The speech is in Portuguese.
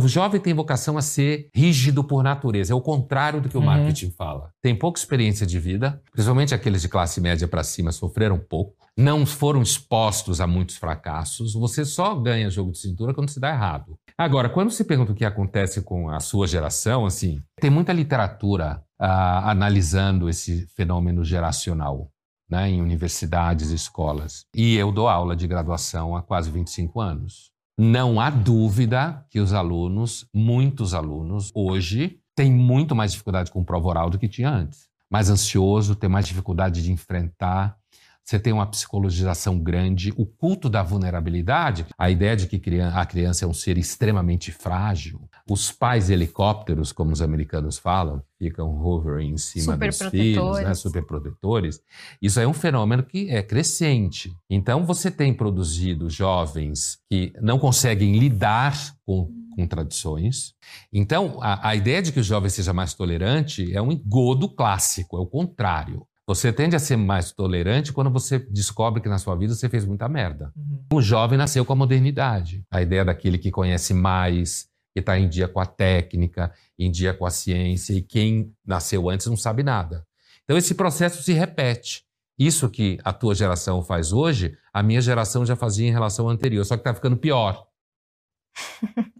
O jovem tem vocação a ser rígido por natureza. É o contrário do que o marketing fala. Tem pouca experiência de vida, principalmente aqueles de classe média para cima sofreram pouco, não foram expostos a muitos fracassos. Você só ganha jogo de cintura quando se dá errado. Agora, quando se pergunta o que acontece com a sua geração, assim, tem muita literatura analisando esse fenômeno geracional, né, em universidades e escolas. E eu dou aula de graduação há quase 25 anos. Não há dúvida que os alunos, muitos alunos, hoje, têm muito mais dificuldade com prova oral do que tinha antes. Mais ansioso, tem mais dificuldade de enfrentar. Você tem uma psicologização grande, o culto da vulnerabilidade, a ideia de que a criança é um ser extremamente frágil. Os pais helicópteros, como os americanos falam, ficam hovering em cima dos filhos, né, superprotetores. Isso é um fenômeno que é crescente. Então, você tem produzido jovens que não conseguem lidar com contradições. Então, a ideia de que o jovem seja mais tolerante é um engodo clássico, é o contrário. Você tende a ser mais tolerante quando você descobre que na sua vida você fez muita merda. O jovem nasceu com a modernidade. A ideia daquele que conhece mais, que está em dia com a técnica, em dia com a ciência, e quem nasceu antes não sabe nada. Então esse processo se repete. Isso que a tua geração faz hoje, a minha geração já fazia em relação à anterior, só que está ficando pior.